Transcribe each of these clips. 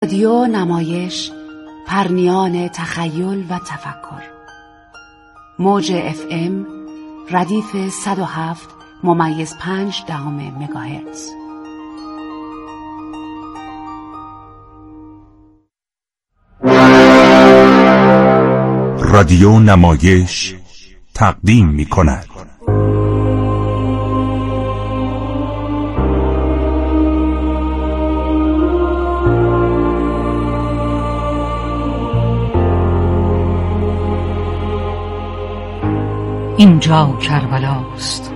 رادیو نمایش پرنیان تخیل و تفکر. موج FM ردیف 107.5 مگاهرتز. رادیو نمایش تقدیم می‌کند. اینجا کربلاست،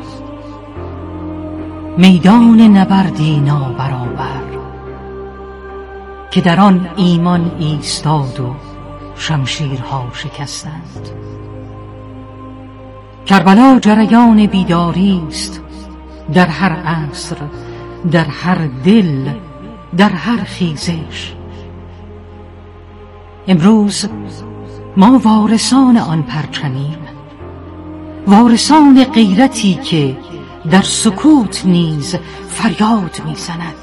میدان نبردی نابرابر، که در آن ایمان ایستاد و شمشیرها شکستند. کربلا جریان بیداری است، در هر عصر، در هر دل، در هر خیزش. امروز ما وارثان آن پرچمیم، وارثان غیرتی که در سکوت نیز فریاد میزند.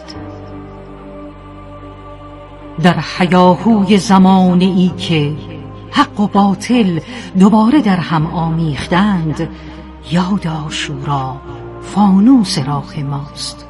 در هیاهوی زمانه‌ای که حق و باطل دوباره در هم آمیختند، یاد عاشورا فانوس راه ماست.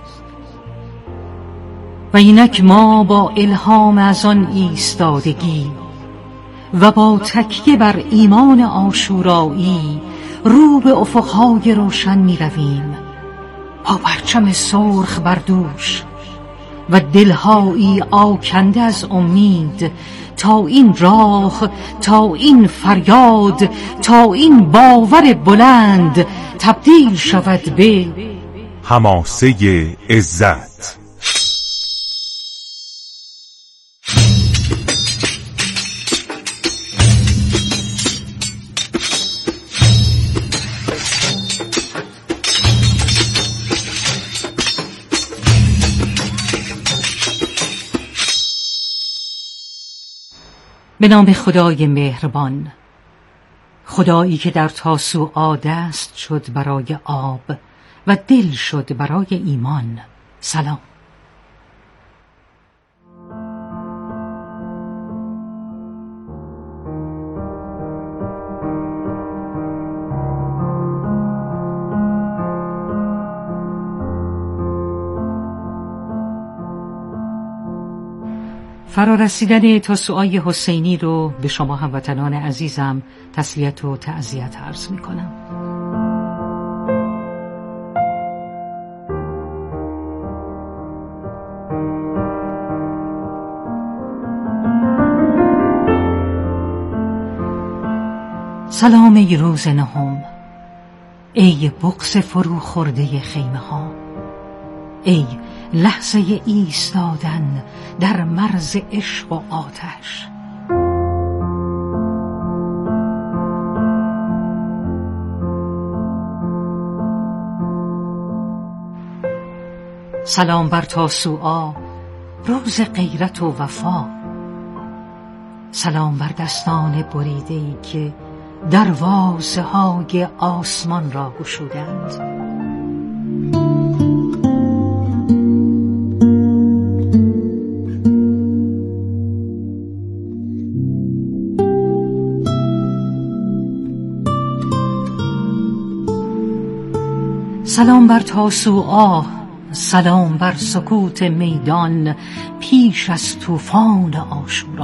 و اینک ما با الهام از آن ایستادگی و با تکیه بر ایمان عاشورایی رو به افقهای روشن می رویم، با پرچم سرخ بر دوش و دلهایی آکنده از امید، تا این راه، تا این فریاد، تا این باور بلند تبدیل شود به حماسه عزت. به نام خدای مهربان، خدایی که در تاسوعا دست شد برای آب و دل شد برای ایمان. سلام. فرارسیدن تاسوعای حسینی رو به شما هموطنان عزیزم تسلیت و تعزیت عرض می کنم. سلام ای روز نهم، ای بغض فرو خورده خیمه ها، ای لحظه ایستادن در مرز عشق و آتش. سلام بر تاسوعا، روز غیرت و وفا. سلام بر دستان بریده‌ای که دروازه های آسمان را گشودند. سلام بر تاسوعا، سلام بر سکوت میدان پیش از طوفان عاشورا.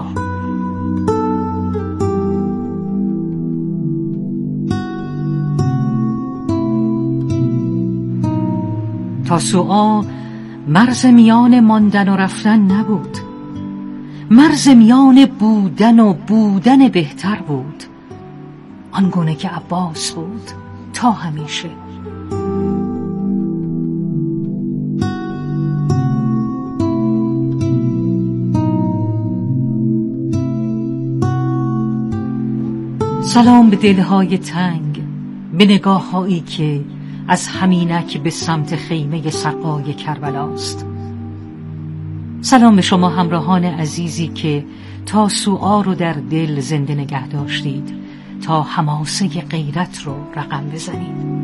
تاسوعا مرز میان ماندن و رفتن نبود، مرز میان بودن و بودن بهتر بود، آنگونه که عباس بود تا همیشه. سلام به دلهای تنگ، به نگاههایی که از همینک به سمت خیمه سقای کربلاست. سلام به شما همراهان عزیزی که تاسوعا رو در دل زنده نگه داشتید تا حماسه غیرت رو رقم بزنید.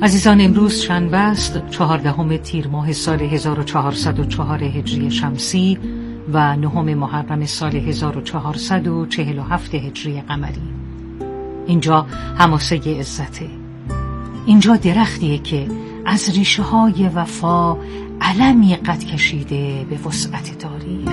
عزیزان، امروز شنبه است، 14 تیر ماه سال 1404 هجری شمسی و 9 محرم سال 1447 هجری قمری. اینجا حماسه عزته. اینجا درختیه که از ریشه های وفا علمی قد کشیده به وسعت تاریخ.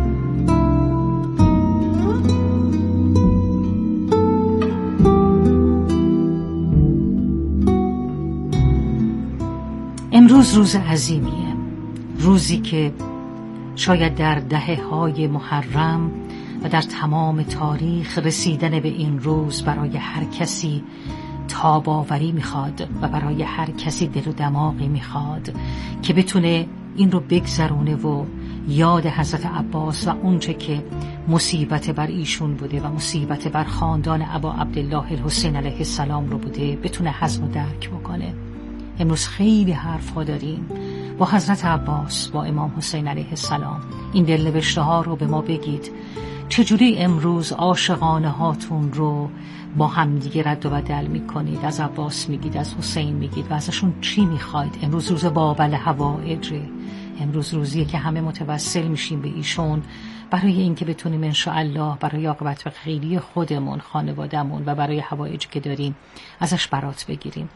امروز روز عظیمیه، روزی که شاید در دهه‌های محرم و در تمام تاریخ رسیدن به این روز برای هر کسی تاب‌آوری میخواد و برای هر کسی دل و دماغی میخواد که بتونه این رو بگذرونه و یاد حضرت عباس و اونچه که مصیبت بر ایشون بوده و مصیبت بر خاندان ابا عبدالله الحسین علیه السلام رو بوده بتونه هضم و درک بکنه. امروز خیلی حرفا داریم با حضرت عباس، با امام حسین علیه السلام. این دلنوشته ها رو به ما بگید، چجوری امروز عاشقانه هاتون رو با همدیگه رد و بدل میکنید، از عباس میگید، از حسین میگید و ازشون چی میخواید؟ امروز روز بابل حوائجه، امروز روزیه که همه متوسل میشیم به ایشون برای اینکه بتونیم انشاءالله برای عاقبت خیری خودمون، خانوادهمون و برای حوائجی که داریم ازش برات بگیریم.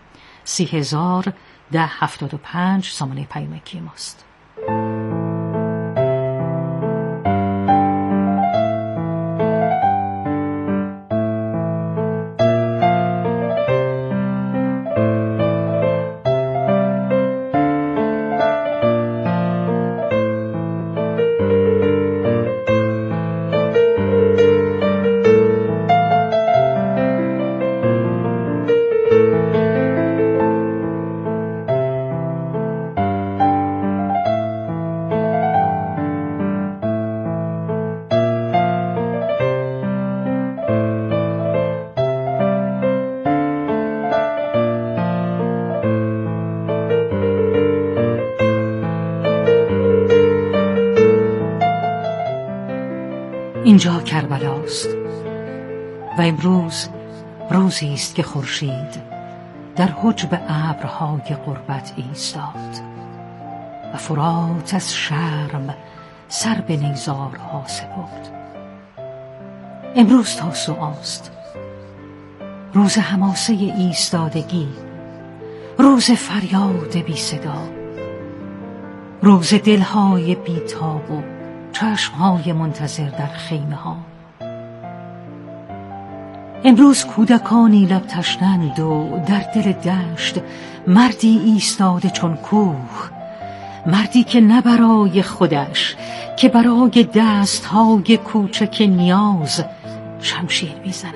301075 سامانه پیامکی ماست. اینجا کربلاست و امروز روزی است که خورشید در حجب ابرهای غربت ایستاد و فرات از شرم سر به نیزارها سپرد. امروز تاسوعاست، روز حماسه ایستادگی، روز فریاد بی صدا، روز دلهای بیتاب و چشمهای منتظر در خیمه ها. امروز کودکانی لب تشنند و در دل دشت مردی ایستاده چون کوه، مردی که نه برای خودش که برای دستهای کوچک نیاز شمشیر میزند.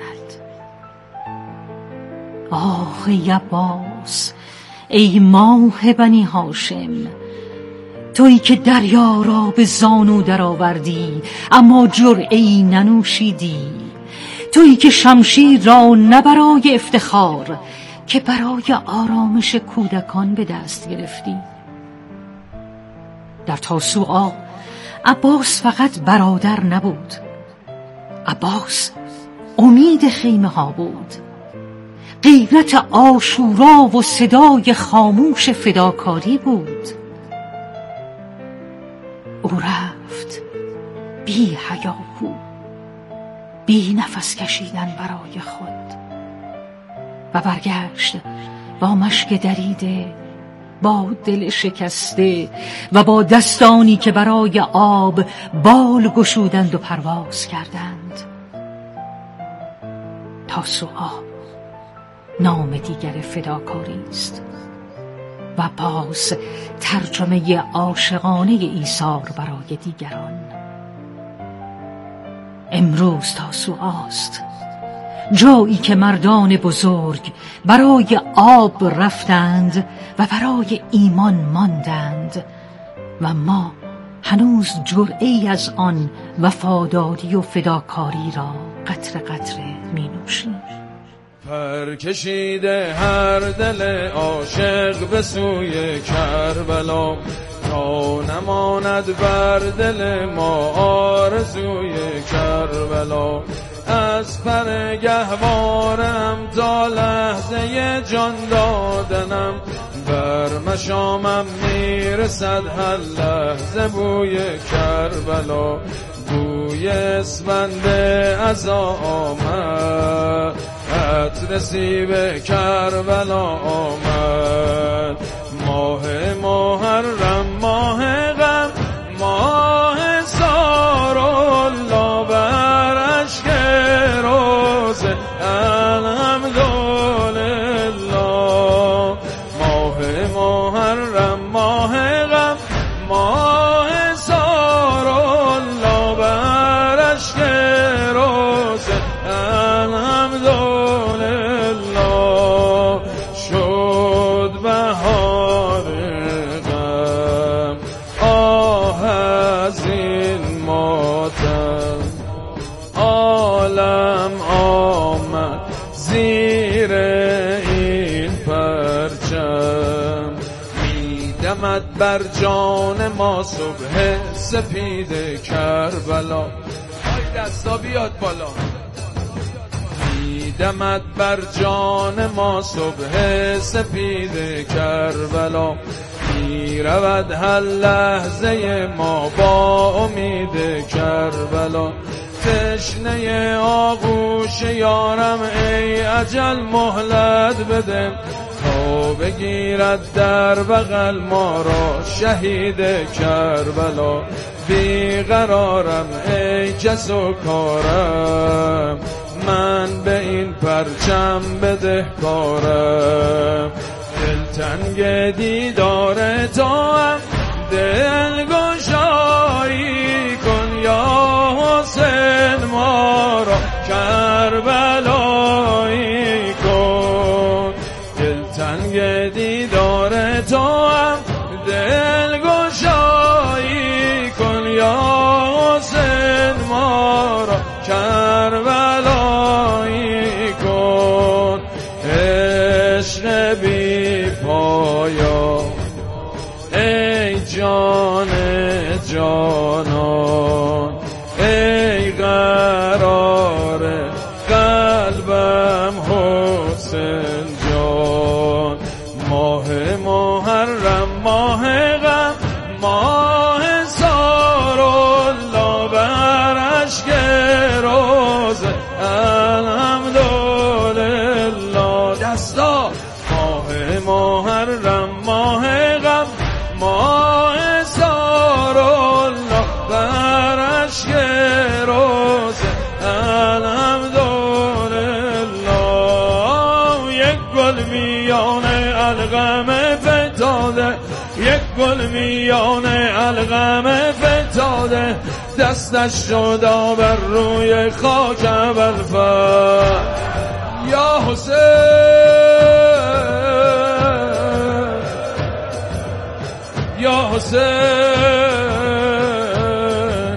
آه ای عباس، ای ماه بنی هاشم، تویی که دریا را به زانو درآوردی اما جرعه‌ای ننوشیدی، تویی که شمشیر را نه برای افتخار که برای آرامش کودکان به دست گرفتی. در تاسوعا عباس فقط برادر نبود، عباس امید خیمه ها بود، غیرت عاشورا و صدای خاموش فداکاری بود. او رفت بی حیاهو، بی نفس کشیدن برای خود و برگشت با مشک دریده، با دل شکسته و با دستانی که برای آب بال گشودند و پرواز کردند. تاسوعا نام دیگر فداکاری است و باز ترجمه عاشقانه ایثار برای دیگران. امروز تاسوعاست، جایی که مردان بزرگ برای آب رفتند و برای ایمان ماندند و ما هنوز جرعه‌ای از آن وفاداری و فداکاری را قطره قطره می نوشیم. پر کشیده هر دل عاشق به سوی کربلا، تا نماند بر دل ما آرزوی کربلا. از پر گهوارم تا لحظه جان دادنم، دارم، بر مشامم میرسد هر لحظه بوی کربلا، بوی اسفند عزا آمد، عطر سیب کربلا آمد. ماه محرم، ماه غم، ماه سارالله، بر اشک روزه الحمدلله. ماه محرم، ماه غم، ماه سارالله، بر اشک روزه الحمدلله. شد بهار غم، آه از این ماتم، عالم آمد زیر این پرچم. میدمد بر جان ما صبح سپید کربلا، های دستا بیاد بالا. میدمد بر جان ما صبح سپید کربلا، میرود هر لحظه ما با امید کربلا. تشنه آغوش یارم ای اجل مهلت بده، تا بگیرد در بغل ما را شهید کربلا. بیقرارم ای کس و کارم، من به این پرچم بدهکارم. دلتنگ دیدار تو هم دلگشایی کن یا حسین، ما را کربلایی کن. دلتنگ دیدار تو هم دلگشایی کن یا حسین، ما را کربلایی کن. عشق بی پایا ای جان جانان، ای قرار قلبم حسین جان. ماه محرم، ماه غم، ماه سارالله، بر اشک روزه الحمدلله. دستا. ماه محرم، ماه غم، ماه سارالله، بر اشک روزه الحمدلله. یک گل میان الغم فتاده، یک گل میان الغم فتاده، دستش شد بر روی خاک ابوالفضل. یا حسین، یا حسین.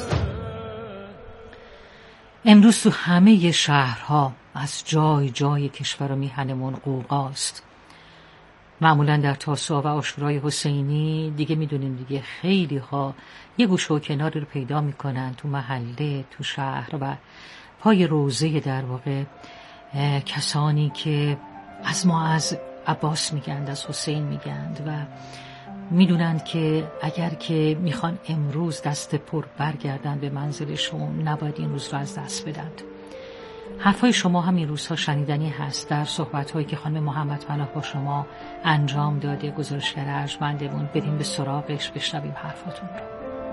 امروز تو همه شهرها از جای جای کشور و میهنمون غوغاست. معمولا در تاسوعا و عاشورای حسینی دیگه میدونیم دیگه خیلی ها یه گوشه و کناری رو پیدا میکنن تو محله، تو شهر و پای روزه در واقع کسانی که از ما از عباس میگند، از حسین میگند و میدونند که اگر که میخوان امروز دست پر برگردن به منزلشون، نباید این روز رو از دست بدند. حرفای شما هم این روزها شنیدنی هست در صحبت‌هایی که خانم محمد پناه با شما انجام داده. گزارشگر ارجمندمون، بریم به سراغش، بشنویم حرفاتون رو.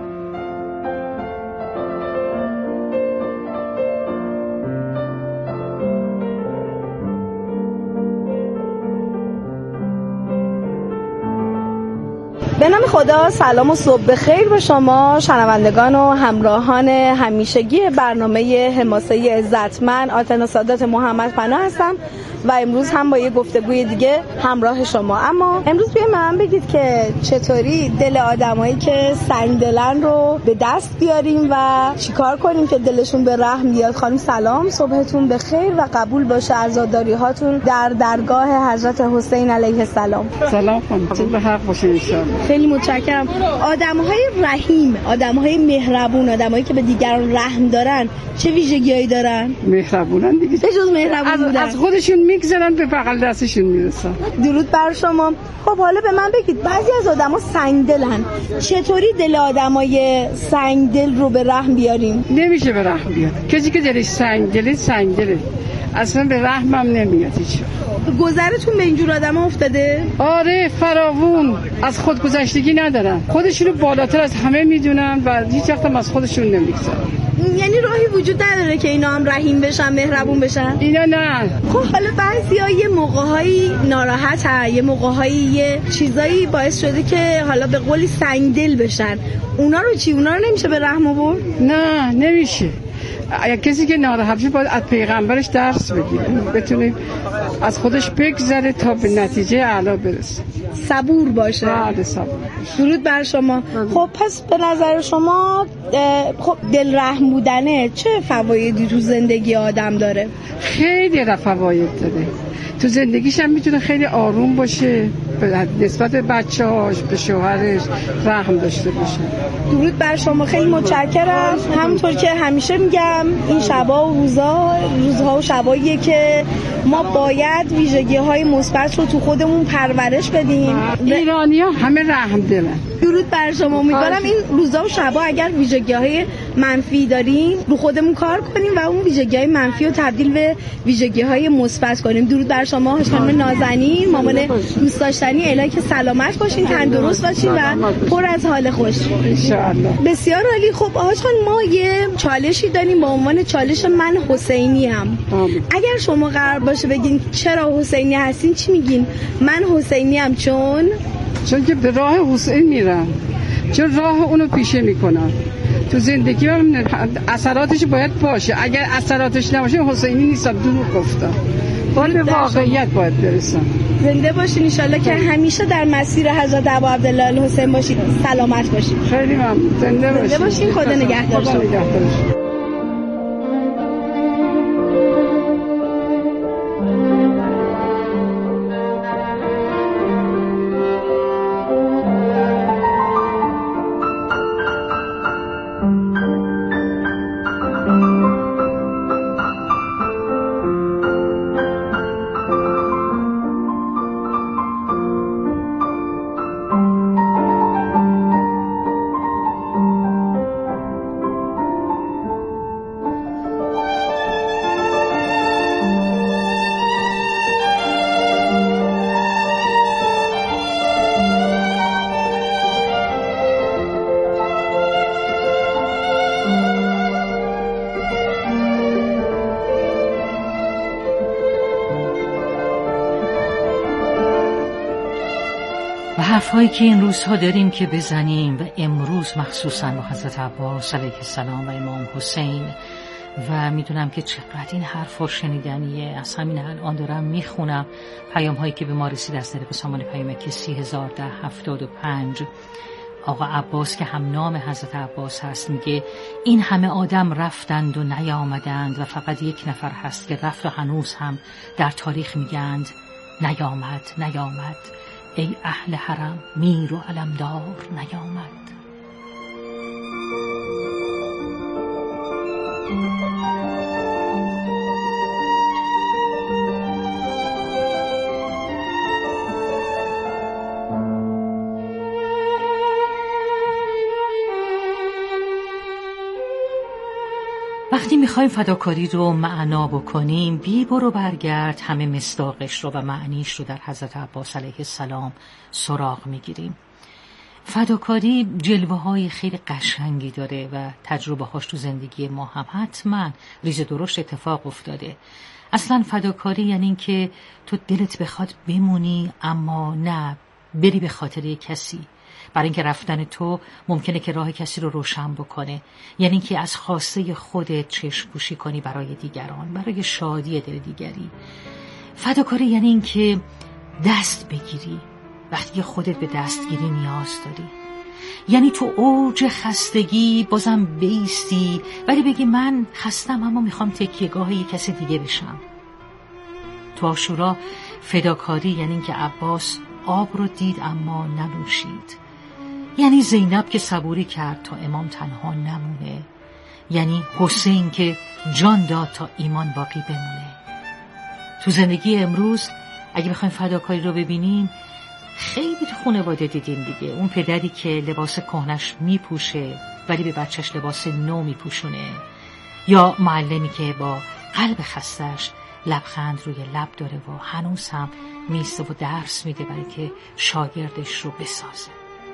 به نام خدا، سلام و صبح بخیر به شما شنوندگان و همراهان همیشگی برنامه حماسه عزت. من آتنا سادات محمد پناه هستم و امروز هم با یه گفتگوی دیگه همراه شما. اما امروز بیایم من بگید که چطوری دل آدمایی که سنگ دلن رو به دست بیاریم و چیکار کنیم که دلشون به رحم بیاد. خانم سلام، صبحتون بخیر و قبول باشه عزاداری هاتون در درگاه حضرت حسین علیه السلام. سلام خانم، به حق باشه ان شاء الله. خیلی متشکرم. آدم‌های رحیم، آدم‌های مهربون، آدمایی که به دیگران رحم دارن چه ویژگی‌هایی دارن؟ مهربونن دیگه. به جز مهربون بودن از خودشون میگذارن به بغل دستشون میرسن. درود بر شما. خب حالا به من بگید، بعضی از آدما سنگدلن، چطوری دل آدمای سنگدل رو به رحم بیاریم؟ نمیشه به رحم بیاد. کسی که دلش سنگدله اصلا به رحمم نمیاد هیچ. گذرتون به اینجور آدم افتاده؟ آره فراوون. از خود گذشتگی ندارن، خودشونو بالاتر از همه میدونن و هیچ وقت هم از خودشون نمیگذارن. یعنی راهی وجود نداره که اینا هم رحیم بشن، مهربون بشن؟ اینا نه. خب حالا بعضیا یه موقع‌هایی ناراحتن، یه موقع‌هایی یه چیزایی باعث شده که حالا به قولی سنگدل بشن. اونا رو چی؟ اونا رو نمیشه به رحم آورد؟ نه نمیشه. اگر کسی که ناراحت شه باید از پیغمبرش درس بگیره، بتونه از خودش بگذره تا به نتیجه اعلی برسه. صبور باشه. بله صبور. درود بر شما. خب پس به نظر شما خب دل رحم بودنه چه فوایدی تو زندگی آدم داره؟ خیلی فواید داره. تو زندگیش هم میتونه خیلی آروم باشه، نسبت به بچه‌هاش، به شوهرش رحم داشته باشه. درود بر شما، خیلی متشکرم. همونطور که همیشه میگم این شبا و روزها و شباییه که ما باید ویژگی‌های مثبت رو تو خودمون پرورش بدیم. ایرانی‌ها همه رحم دلن. درود بر شما. امیدوارم این روزا و شبا اگر ویژگی‌های منفی داریم رو خودمون کار کنیم و اون ویژگی‌های منفی رو تبدیل به ویژگی‌های مثبت کنیم. درود بر شما خانم نازنین، مامان دوست داشتنی. الهی که سلامت باشین، تندرست باشین و پر از حال خوش ان شاءالله. بسیار عالی. خب آقا جان، ما یه چالشی داریم با عنوان چالش من حسینی ام. اگر شما قرار باشه بگین چرا حسینی هستین، چی میگین؟ من حسینی ام چون که به راه حسین میرم، چون راه اونو پیشه میکنم. تو زندگی هم اثراتش باید باشه. اگر اثراتش نباشه حسینی نیستم، دروغ گفتم. به واقعیت باید برسم. زنده باشین ان شاءالله که همیشه در مسیر حضرت ابا عبدالله الحسین باشید. سلامت باشید. خیلی ممنون. زنده باشین. خدا نگهدار شما. حرفایی که این روزها داریم که بزنیم و امروز مخصوصا با حضرت عباس علیه السلام و امام حسین و میدونم که چقدر این حرفا شنیدنیه. از همین الان دارم میخونم پیام هایی که به ما رسید از طریق سامان پیامکی 301075. آقا عباس که هم نام حضرت عباس هست میگه این همه آدم رفتند و نیامدند و فقط یک نفر هست که رفت و هنوز هم در تاریخ میگند نیامد. ای اهل حرم میر و علمدار نیامد. وقتی میخوایم فداکاری رو معنا بکنیم، بی برو برگرد همه مصداقش رو و معنیش رو در حضرت عباس علیه السلام سراغ میگیریم. فداکاری جلوه های خیلی قشنگی داره و تجربه هاش تو زندگی ما هم حتما ریز درشت اتفاق افتاده. اصلا فداکاری یعنی این که تو دلت بخواد بمونی اما نه بری به خاطر کسی، برای اینکه رفتن تو ممکنه که راه کسی رو روشن بکنه. یعنی که از خواسته خودت چشم پوشی کنی برای دیگران، برای شادی دل دیگری. فداکاری یعنی این که دست بگیری وقتی خودت به دستگیری نیاز داری. یعنی تو اوج خستگی بازم بیستی ولی بگی من خستم اما میخوام تکیهگاه یک کسی دیگه بشم. تو عاشورا فداکاری یعنی این که عباس آب رو دید اما ننوشید. یعنی زینب که صبوری کرد تا امام تنها تو زندگی امروز اگه بخوایم فداکاری رو ببینیم، خیلی تو خانواده دیدیم دیگه. اون پدری که لباس کهنش میپوشه ولی به بچهش لباس نو میپوشونه، یا معلمی که با قلب خستش لبخند روی لب داره و هنوز هم میسته و درس میده برای که شاگردش رو بسازه.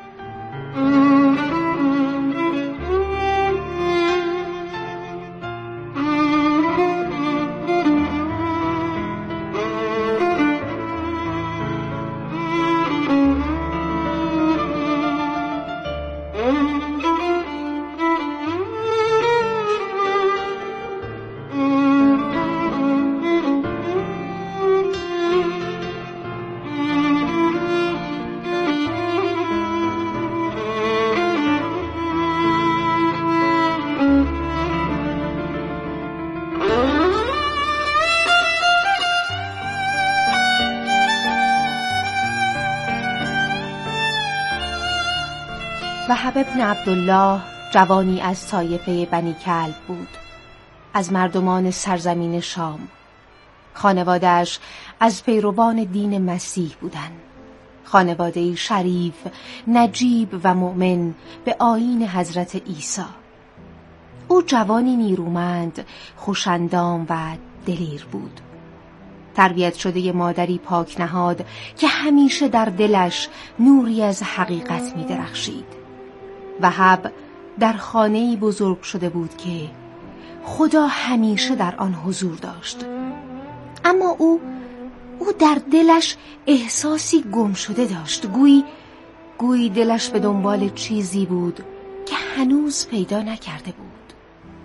وهب ابن عبدالله جوانی از طایفه بنی کلب بود، از مردمان سرزمین شام. خانواده‌اش از پیروان دین مسیح بودند. خانواده‌ای شریف، نجیب و مؤمن به آیین حضرت عیسی. او جوانی نیرومند، خوش‌اندام و دلیر بود. تربیت شده مادری پاک نهاد که همیشه در دلش نوری از حقیقت می درخشید. وهب در خانه‌ای بزرگ شده بود که خدا همیشه در آن حضور داشت، اما او در دلش احساسی گم شده داشت. گویی دلش به دنبال چیزی بود که هنوز پیدا نکرده بود.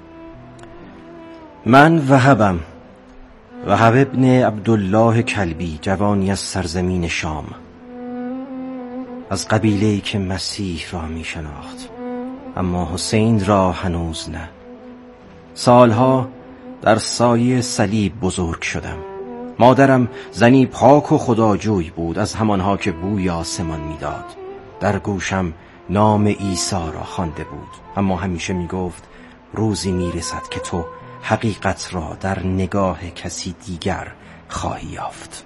من وهبم، وهب ابن عبدالله کلبی، جوانی از سرزمین شام، از قبیله‌ای که مسیح را می شناخت، اما حسین را هنوز نه. سالها در سایه صلیب بزرگ شدم. مادرم زنی پاک و خداجوی بود، از همانها که بوی آسمان میداد. در گوشم نام عیسی را خوانده بود، اما همیشه می گفت روزی می رسد که تو حقیقت را در نگاه کسی دیگر خواهی یافت.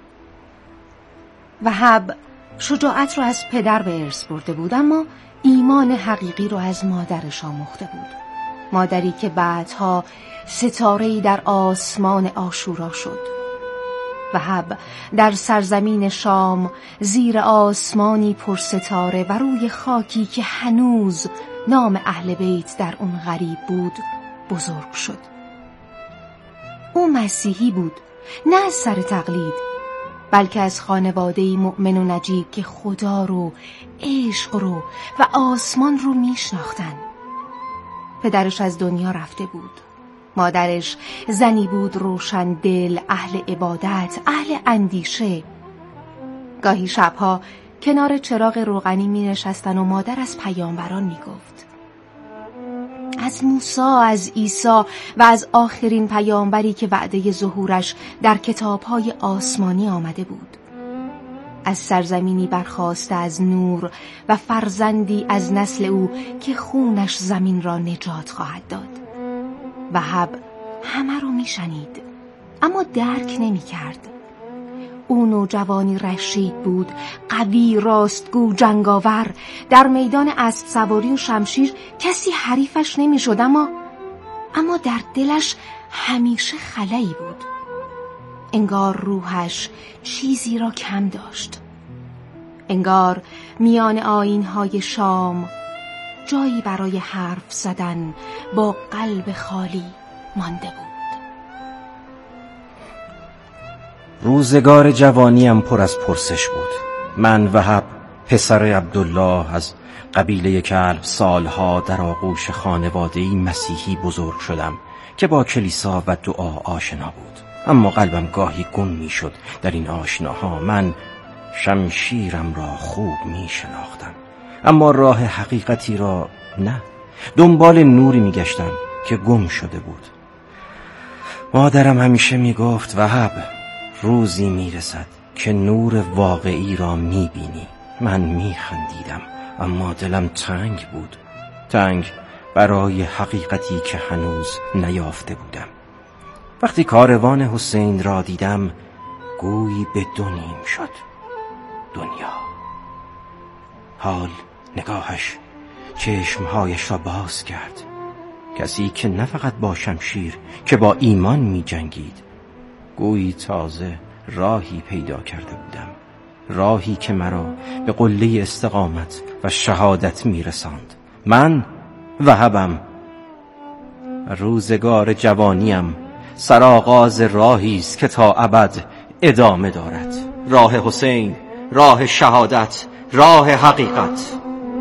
وهب شجاعت را از پدر به ارث برده بود، اما ایمان حقیقی را از مادرش آموخته بود. مادری که بعدها ستاره‌ای در آسمان عاشورا شد. وهب در سرزمین شام، زیر آسمانی پرستاره و روی خاکی که هنوز نام اهل بیت در اون غریب بود، بزرگ شد. او مسیحی بود، نه از سر تقلید، بلکه از خانواده‌ای مؤمن و نجیب که خدا رو، عشق رو و آسمان رو میشناختن. پدرش از دنیا رفته بود. مادرش زنی بود روشن دل، اهل عبادت، اهل اندیشه. گاهی شبها کنار چراغ روغنی می نشستن و مادر از پیامبران می گفت. از موسی، از عیسی و از آخرین پیامبری که وعده ظهورش در کتابهای آسمانی آمده بود. از سرزمینی برخاسته از نور و فرزندی از نسل او که خونش زمین را نجات خواهد داد. وهب همه رو میشنید، اما درک نمی کرد. او نوجوانی رشید بود، قوی، راستگو، جنگاور. در میدان اسب سواری و شمشیر کسی حریفش نمی شد، اما در دلش همیشه خلایی بود. انگار روحش چیزی را کم داشت. انگار میان آیین‌های شام جایی برای حرف زدن با قلب خالی مانده بود. روزگار جوانیم پر از پرسش بود. من وهب، پسر عبدالله از قبیله کلب، سالها در آغوش خانواده‌ای مسیحی بزرگ شدم که با کلیسا و دعا آشنا بود. اما قلبم گاهی گم می شد در این آشناها. من شمشیرم را خوب می شناختم، اما راه حقیقتی را نه. دنبال نوری می گشتم که گم شده بود. مادرم همیشه می گفت وهب، روزی می رسد که نور واقعی را می بینی. من می خندیدم، اما دلم تنگ بود، تنگ برای حقیقتی که هنوز نیافته بودم. وقتی کاروان حسین را دیدم گویی به دو نیم شد دنیا. حال نگاهش چشمهایش را باز کرد، کسی که نه فقط با شمشیر که با ایمان می جنگید. گویی تازه راهی پیدا کرده بودم، راهی که مرا به قله استقامت و شهادت می رساند. من وهبم، روزگار جوانیم سرآغاز راهی است که تا ابد ادامه دارد. راه حسین، راه شهادت، راه حقیقت.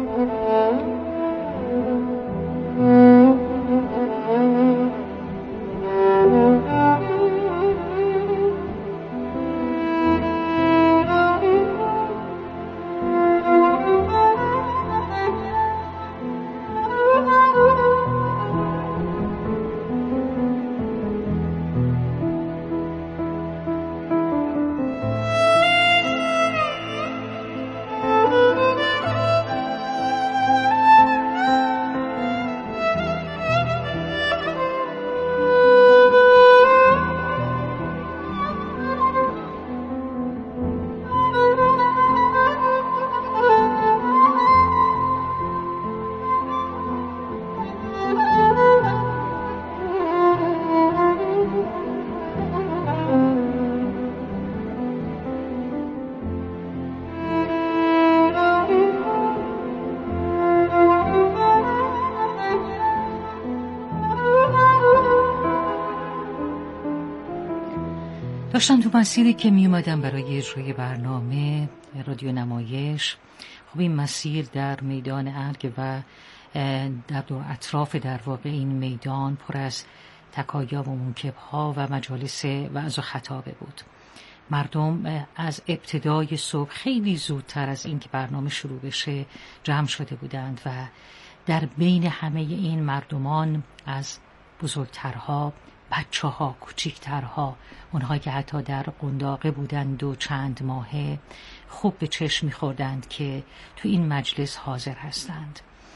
داشتم تو مسیری که می اومدم برای اجرای برنامه رادیو نمایش. خب این مسیر در میدان ارگ و در دو اطراف در واقع این میدان پر از تکایا و موکب ها و مجالس وعظ و خطابه بود. مردم از ابتدای صبح خیلی زودتر از این که برنامه شروع بشه جمع شده بودند و در بین همه این مردمان از بزرگترها، بچه ها، کوچیکترها، اونها که حتی در قنداقه بودند و چند ماهه، خوب به چشم می‌خوردند که تو این مجلس حاضر هستند.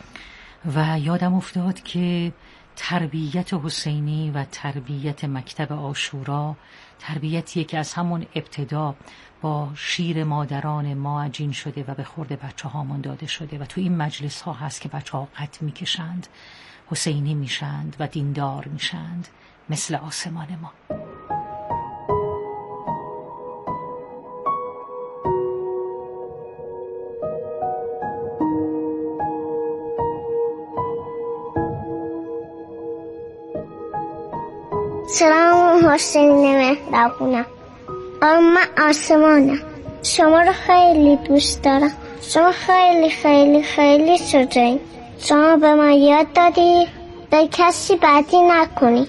و یادم افتاد که تربیت حسینی و تربیت مکتب عاشورا تربیتیه که از همون ابتدا با شیر مادران ما عجین شده و به خورد بچه هامون داده شده و تو این مجلس ها هست که بچه ها قط میکشند، حسینی میشند و دیندار میشند مثل آسمان ما. سلام حسین مهربونم. من آسمانم. شما رو خیلی دوست دارم. شما خیلی خیلی خیلی شجاعی. شما به من یاد دادی به کسی بدی نکنی.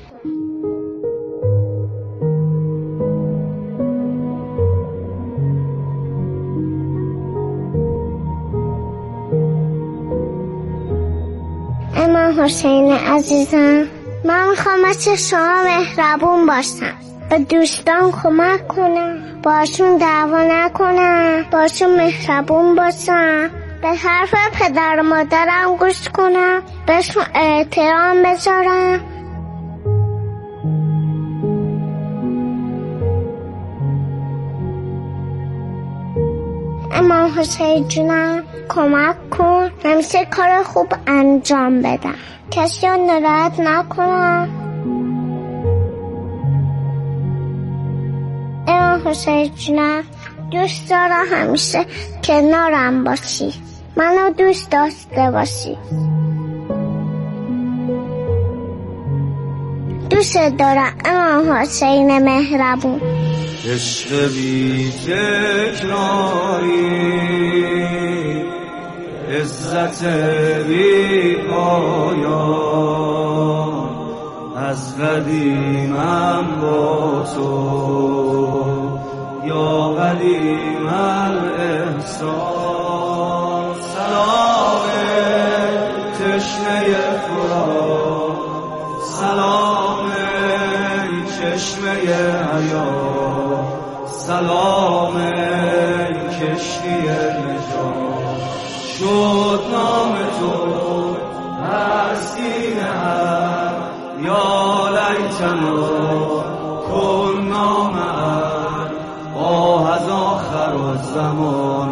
امام حسین عزیزم، من میخوام مثل شما مهربون باشم، به دوستان کمک کنم، باشون دعوا نکنم، باشون مهربون باشم، به حرف پدر و مادرم گوش کنم، بهشون احترام بذارم. امام حسین جونم کمک کن همیشه کار خوب انجام بدم، کسی رو ناراحت نکنم. امام حسین جونم دوست دارم همیشه کنارم باشی، منو دوست داشته باشی. دوست دارم امام حسین مهربون. عشق بی تکراری، عزت بی پایان، از قدیمم با تو یا قدیم الاحسان. سلام تشنه فرات، سلام چشمه حیات، سلام کشتی نجات. شد نام تو از دین حق، یا لیتنا کنا معک آه از آخر الزمان